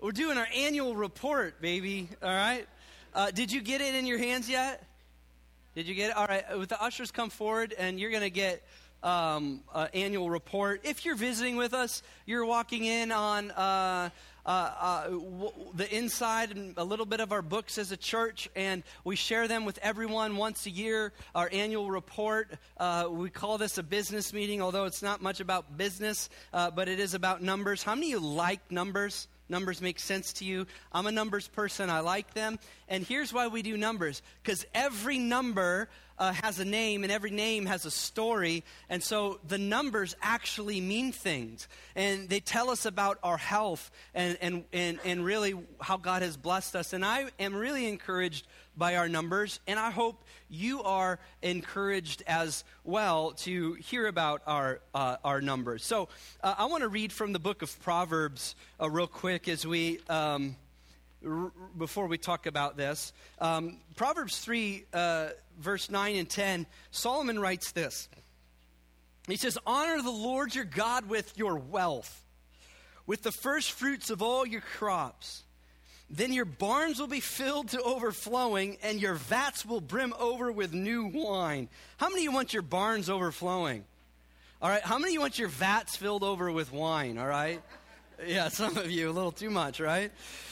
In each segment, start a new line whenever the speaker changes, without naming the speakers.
We're doing our annual report, baby. All right. Did you get it in your hands yet? Did you get it? All right. With the ushers come forward, and you're going to get an annual report. If you're visiting with us, you're walking in on the inside and a little bit of our books as a church, and we share them with everyone once a year, our annual report. We call this a business meeting, although it's not much about business, but it is about numbers. How many of you like numbers? Numbers make sense to you. I'm a numbers person. I like them. And here's why we do numbers. Because every number has a name, and every name has a story. And so the numbers actually mean things. And they tell us about our health and really how God has blessed us. And I am really encouraged by our numbers. And I hope you are encouraged as well to hear about our numbers. So I want to read from the book of Proverbs real quick as we before we talk about this. Proverbs 3, verse 9 and 10, Solomon writes this. He says, "Honor the Lord your God with your wealth, with the first fruits of all your crops. Then your barns will be filled to overflowing, and your vats will brim over with new wine." How many of you want your barns overflowing? All right. How many of you want your vats filled over with wine? All right. Yeah, some of you, a little too much, right?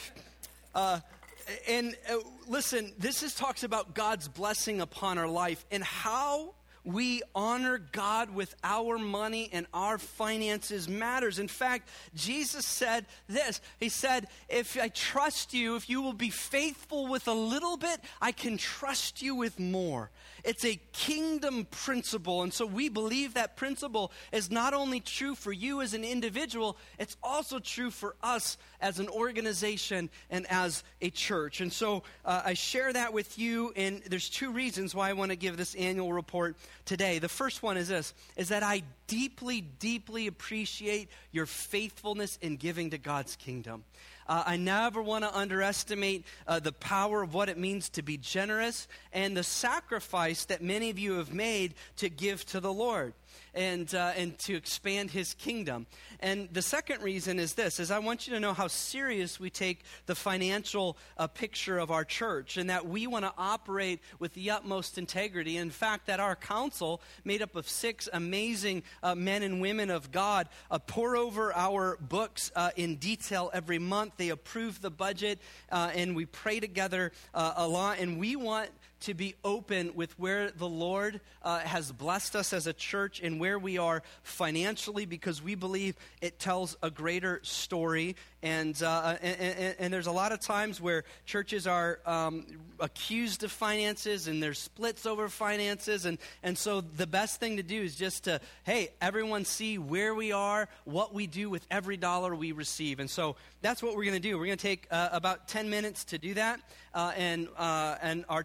Listen, this talks about God's blessing upon our life and how we honor God with our money and our finances matters. In fact, Jesus said this. He said, if I trust you, if you will be faithful with a little bit, I can trust you with more. It's a kingdom principle. And so we believe that principle is not only true for you as an individual, it's also true for us as an organization and as a church. And so I share that with you, and there's two reasons why I want to give this annual report today. The first one is this, is that I deeply, deeply appreciate your faithfulness in giving to God's kingdom. I never want to underestimate the power of what it means to be generous and the sacrifice that many of you have made to give to the Lord and to expand His kingdom. And the second reason is this, is I want you to know how serious we take the financial picture of our church, and that we want to operate with the utmost integrity. In fact, that our council, made up of 6 amazing men and women of God, pour over our books in detail every month. They approve the budget, and we pray together a lot, and we want to be open with where the Lord has blessed us as a church and where we are financially, because we believe it tells a greater story. And there's a lot of times where churches are accused of finances, and there's splits over finances. And so the best thing to do is just to, hey, everyone see where we are, what we do with every dollar we receive. And so that's what we're going to do. We're going to take about 10 minutes to do that and our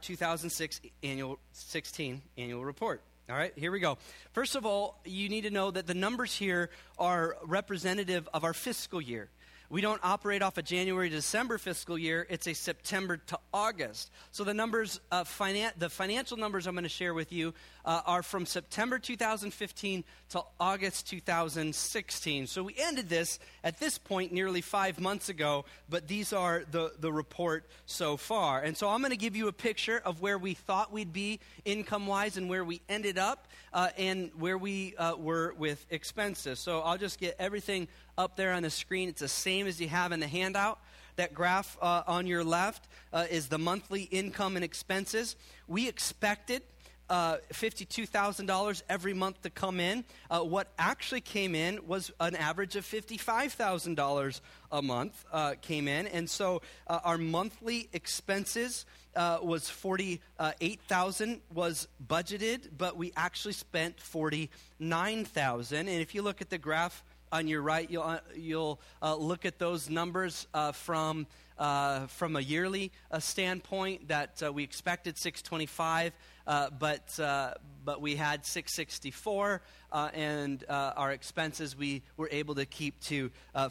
2016 annual report. All right, here we go. First of all, you need to know that the numbers here are representative of our fiscal year. We don't operate off a January to December fiscal year. It's a September to August. So the numbers, the financial numbers I'm going to share with you are from September 2015 to August 2016. So we ended this at this point nearly 5 months ago, but these are the report so far. And so I'm going to give you a picture of where we thought we'd be income-wise and where we ended up and where we were with expenses. So I'll just get everything up there on the screen. It's the same as you have in the handout. That graph on your left is the monthly income and expenses. We expected $52,000 every month to come in. What actually came in was an average of $55,000 a month came in. And so our monthly expenses was $48,000 was budgeted, but we actually spent $49,000. And if you look at the graph on your right, you'll look at those numbers from a yearly standpoint that we expected 625, but we had 664, and our expenses we were able to keep to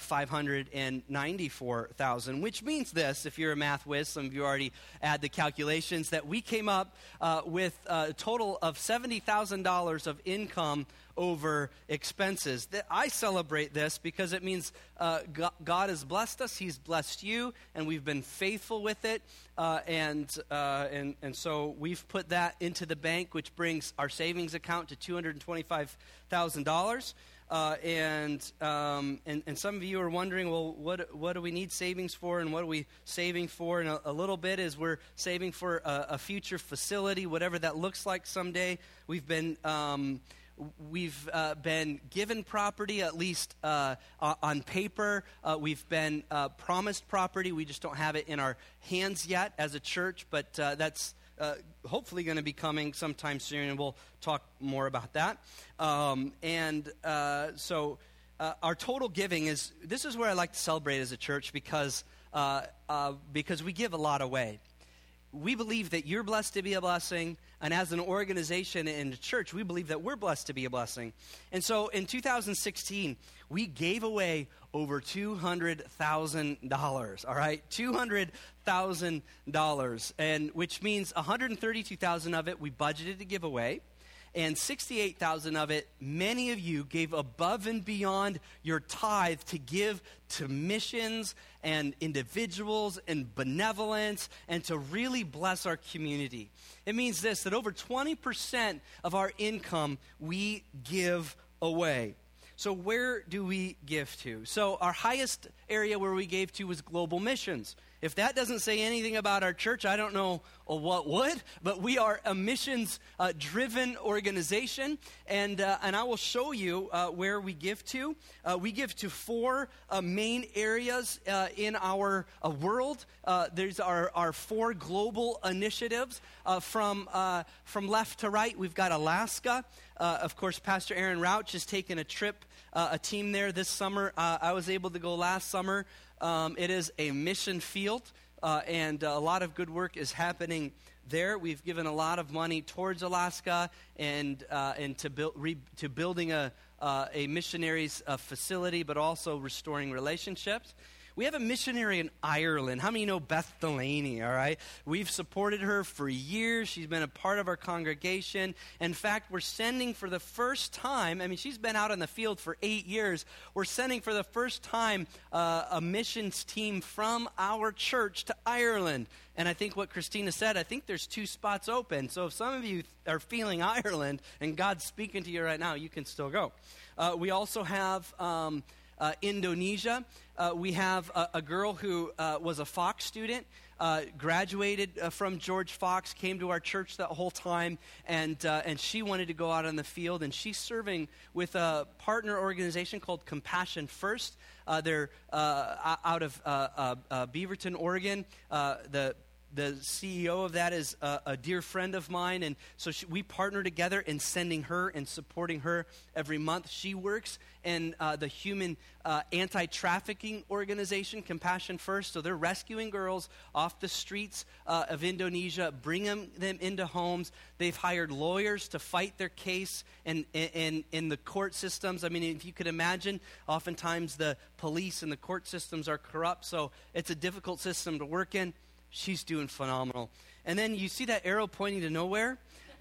594,000, which means this, if you're a math whiz, some of you already add the calculations, that we came up with a total of $70,000 of income over expenses. I celebrate this because it means God has blessed us. He's blessed you, and we've been faithful with it. And so we've put that into the bank, which brings our savings account to $225,000. And some of you are wondering, well, what do we need savings for, and what are we saving for? And a little bit is we're saving for a future facility, whatever that looks like someday. We've been given property, at least on paper. We've been promised property. We just don't have it in our hands yet as a church, but that's hopefully going to be coming sometime soon, and we'll talk more about that. So our total giving this is where I like to celebrate as a church, because we give a lot away. We believe that you're blessed to be a blessing, and as an organization and a church, we believe that we're blessed to be a blessing. And so in 2016, we gave away over $200,000, all right? $200,000, and which means $132,000 of it we budgeted to give away, and $68,000 of it, many of you gave above and beyond your tithe to give to missions and individuals and benevolence and to really bless our community. It means this, that over 20% of our income we give away. So where do we give to? So our highest area where we gave to was global missions. If that doesn't say anything about our church, I don't know what would, but we are a missions-driven organization, and I will show you where we give to. We give to four main areas in our world. There's our four global initiatives from left to right. We've got Alaska. Of course, Pastor Aaron Rauch has taken a team there this summer. I was able to go last summer. It is a mission field, and a lot of good work is happening there. We've given a lot of money towards Alaska and to building a missionaries facility, but also restoring relationships. We have a missionary in Ireland. How many know Beth Delaney, all right? We've supported her for years. She's been a part of our congregation. In fact, we're sending for the first time, she's been out in the field for 8 years. We're sending for the first time a missions team from our church to Ireland. And I think what Christina said, I think there's 2 spots open. So if some of you are feeling Ireland and God's speaking to you right now, you can still go. We also have Indonesia. We have a girl who was a Fox student, graduated from George Fox, came to our church that whole time, and she wanted to go out on the field, and she's serving with a partner organization called Compassion First. They're out of Beaverton, Oregon. The CEO of that is a dear friend of mine, and so we partner together in sending her and supporting her every month. She works in the human anti-trafficking organization, Compassion First. So they're rescuing girls off the streets of Indonesia, bringing them into homes. They've hired lawyers to fight their case in the court systems. If you could imagine, oftentimes the police and the court systems are corrupt, so it's a difficult system to work in. She's doing phenomenal. And then you see that arrow pointing to nowhere?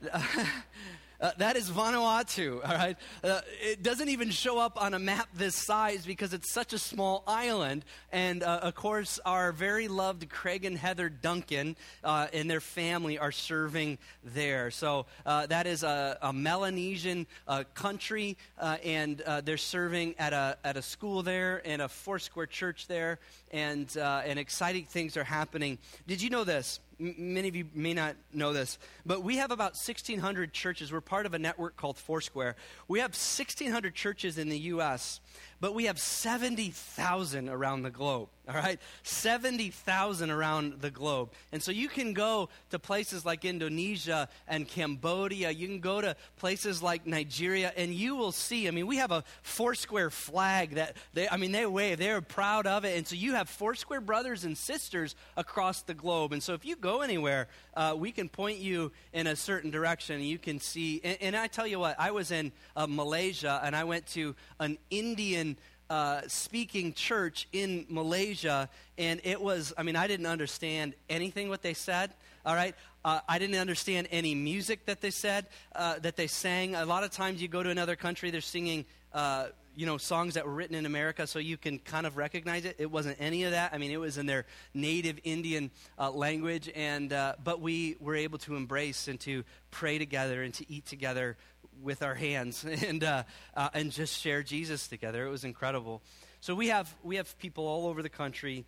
That is Vanuatu, all right? It doesn't even show up on a map this size because it's such a small island. And, of course, our very loved Craig and Heather Duncan and their family are serving there. So that is a Melanesian country, and they're serving at a school there and a Foursquare church there, and exciting things are happening. Did you know this? Many of you may not know this, but we have about 1,600 churches. We're part of a network called Foursquare. We have 1,600 churches in the U.S., but we have 70,000 around the globe, all right? 70,000 around the globe. And so you can go to places like Indonesia and Cambodia. You can go to places like Nigeria, and you will see, we have a Foursquare flag that they wave. They're proud of it. And so you have Foursquare brothers and sisters across the globe. And so if you go anywhere, we can point you in a certain direction. You can see, and I tell you what, I was in Malaysia, and I went to an Indian speaking church in Malaysia, and it was, I didn't understand anything what they said, all right? I didn't understand any music that they said, that they sang. A lot of times you go to another country, they're singing songs that were written in America so you can kind of recognize it. It wasn't any of that. I mean, it was in their native Indian language, but we were able to embrace and to pray together and to eat together with our hands and just share Jesus together. It was incredible. So we have people all over the country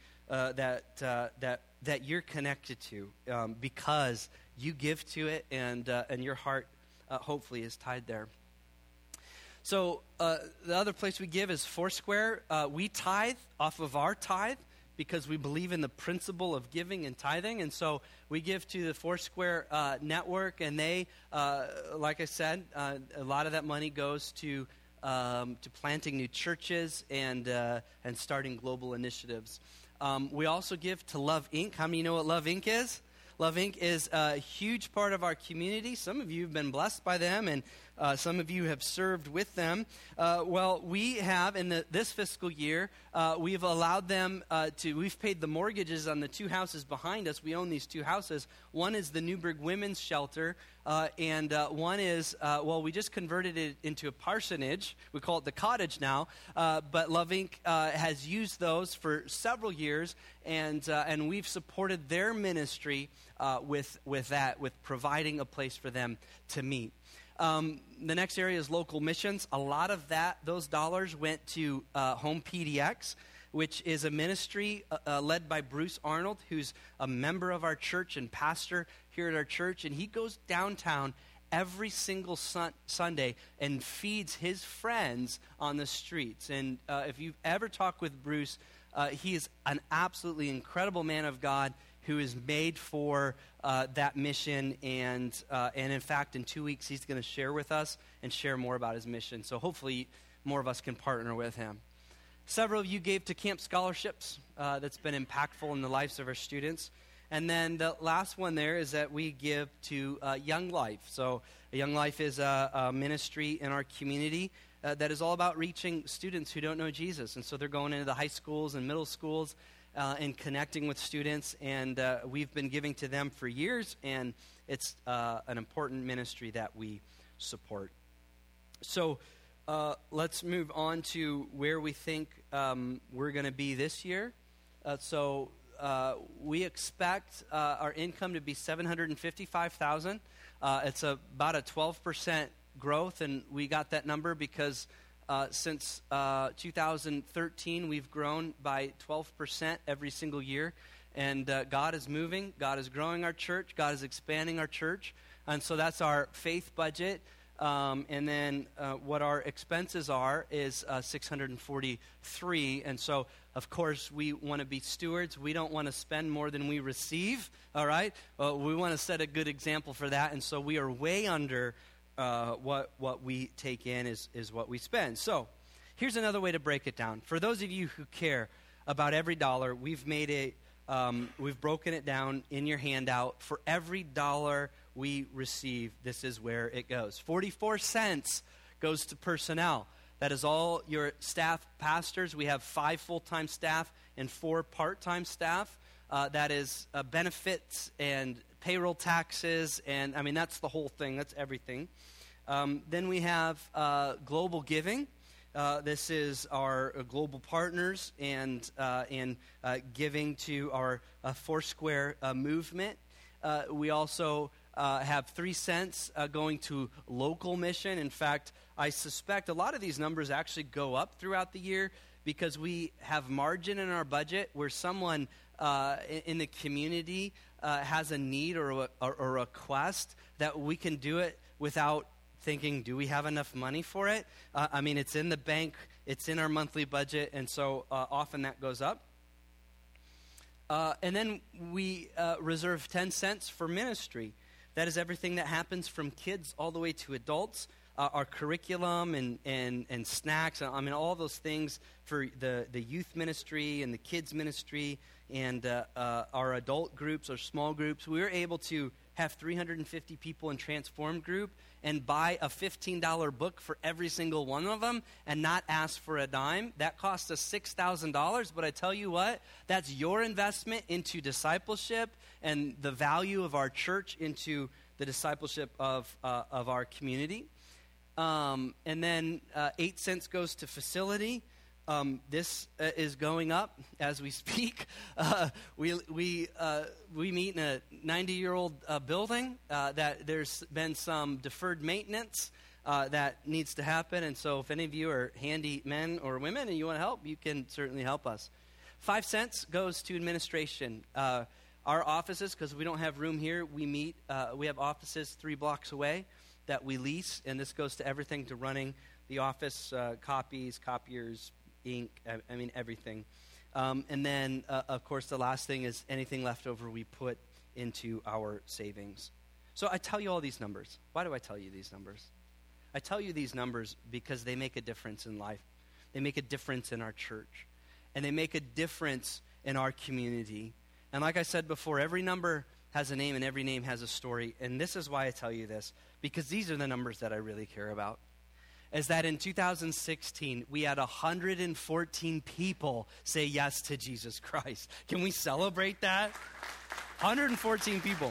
that you're connected to because you give to it, and your heart hopefully is tied there. So the other place we give is Foursquare. We tithe off of our tithe because we believe in the principle of giving and tithing. And so we give to the Foursquare network, and they, like I said, a lot of that money goes to planting new churches and starting global initiatives. We also give to Love Inc. How many know what Love Inc. is? Love Inc. is a huge part of our community. Some of you have been blessed by them, and some of you have served with them. Well, we have, in this fiscal year, we've allowed them we've paid the mortgages on the two houses behind us. We own these two houses. One is the Newburgh Women's Shelter, and one is, we just converted it into a parsonage. We call it the Cottage now, but Love Inc. Has used those for several years, and we've supported their ministry with providing a place for them to meet. The next area is local missions. A lot of those dollars went to Home PDX, which is a ministry led by Bruce Arnold, who's a member of our church and pastor here at our church. And he goes downtown every single Sunday and feeds his friends on the streets. And if you've ever talked with Bruce, he is an absolutely incredible man of God who is made for that mission, and in fact, in 2 weeks, he's going to share with us and share more about his mission. So hopefully, more of us can partner with him. Several of you gave to Camp Scholarships. That's been impactful in the lives of our students. And then the last one there is that we give to Young Life. So Young Life is a ministry in our community that is all about reaching students who don't know Jesus. And so they're going into the high schools and middle schools and connecting with students, and we've been giving to them for years, and it's an important ministry that we support. So let's move on to where we think we're going to be this year. We expect our income to be $755,000. It's about a 12% growth, and we got that number because since 2013, we've grown by 12% every single year. And God is moving. God is growing our church. God is expanding our church. And so that's our faith budget. And then what our expenses are is $643. And so, of course, we want to be stewards. We don't want to spend more than we receive. All right? We want to set a good example for that. And so we are way under what we take in is what we spend. So here's another way to break it down. For those of you who care about every dollar, we've broken it down in your handout. For every dollar we receive, this is where it goes. 44 cents goes to personnel. That is all your staff pastors. We have 5 full-time staff and 4 part-time staff. That is benefits and payroll taxes, and I mean, that's the whole thing. That's everything. Then we have global giving. This is our global partners and giving to our Foursquare movement. We also have 3 cents going to local mission. In fact, I suspect a lot of these numbers actually go up throughout the year because we have margin in our budget where someone in the community has a need or a request that we can do it without thinking, do we have enough money for it? I mean, it's in the bank, it's in our monthly budget, and so often that goes up. And then we reserve 10 cents for ministry. That is everything that happens from kids all the way to adults. Our curriculum and snacks, I mean, all those things for the youth ministry and the kids ministry and our adult groups or small groups. We were able to have 350 people in Transform Group and buy a $15 book for every single one of them and not ask for a dime. That cost us $6,000, but I tell you what, that's your investment into discipleship and the value of our church into the discipleship of our community. And then 8 cents goes to facility. This is going up as we speak. We meet in a 90-year-old building that there's been some deferred maintenance that needs to happen. And so if any of you are handy men or women and you want to help, you can certainly help us. 5 cents goes to administration. Our offices, because we don't have room here, we have offices 3 blocks away that we lease, and this goes to everything to running the office, copies, copiers, ink, everything. And then, of course, the last thing is anything left over we put into our savings. So I tell you all these numbers. Why do I tell you these numbers? I tell you these numbers because they make a difference in life. They make a difference in our church. And they make a difference in our community. And like I said before, every number has a name and every name has a story. And this is why I tell you this, because these are the numbers that I really care about. Is that in 2016, we had 114 people say yes to Jesus Christ. Can we celebrate that? 114 people.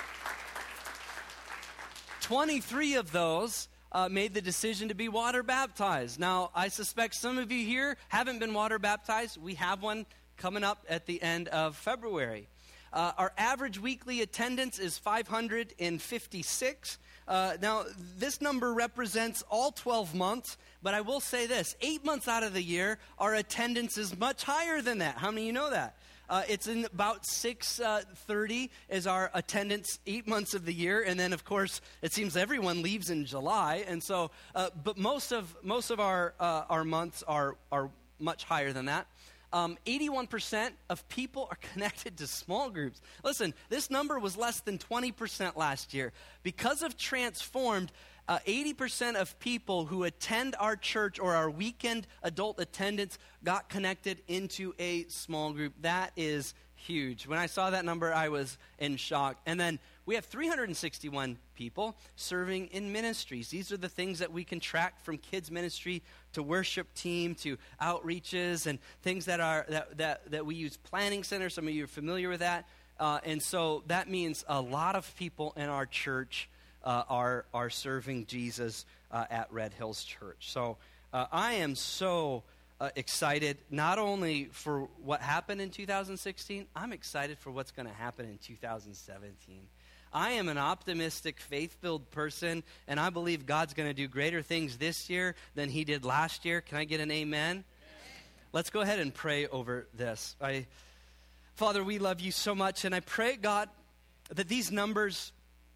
23 of those made the decision to be water baptized. Now, I suspect some of you here haven't been water baptized. We have one coming up at the end of February. Our average weekly attendance is 556. Now, this number represents all 12 months, but I will say this. 8 months out of the year, our attendance is much higher than that. How many of you know that? It's in about 630 is our attendance 8 months of the year, and then, of course, it seems everyone leaves in July, and so, but most of our months are much higher than that. 81% of people are connected to small groups. Listen, this number was less than 20% last year. Because of Transformed, 80% of people who attend our church or our weekend adult attendance got connected into a small group. That is huge. When I saw that number, I was in shock. And then we have 361 people serving in ministries. These are the things that we can track, from kids ministry to worship team to outreaches and things that we use. Planning Center, some of you are familiar with that. And so that means a lot of people in our church are serving Jesus at Red Hills Church. So I am so excited not only for what happened in 2016, I'm excited for what's going to happen in 2017. I am an optimistic, faith-filled person, and I believe God's going to do greater things this year than he did last year. Can I get an amen? Amen. Let's go ahead and pray over this. Father, we love you so much, and I pray, God, that these numbers,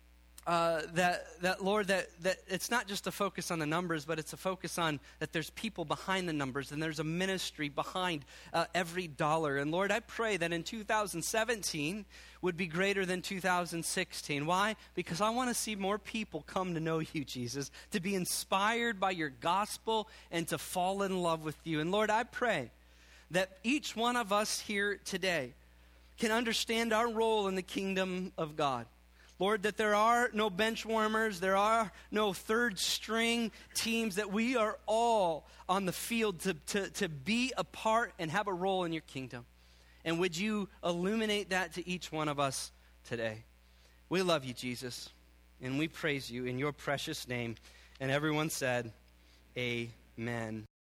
Lord, that it's not just a focus on the numbers, but it's a focus on that there's people behind the numbers and there's a ministry behind every dollar. And Lord, I pray that in 2017 would be greater than 2016. Why? Because I want to see more people come to know you, Jesus, to be inspired by your gospel and to fall in love with you. And Lord, I pray that each one of us here today can understand our role in the kingdom of God. Lord, that there are no bench warmers, there are no third string teams, that we are all on the field to be a part and have a role in your kingdom. And would you illuminate that to each one of us today? We love you, Jesus, and we praise you in your precious name. And everyone said, amen.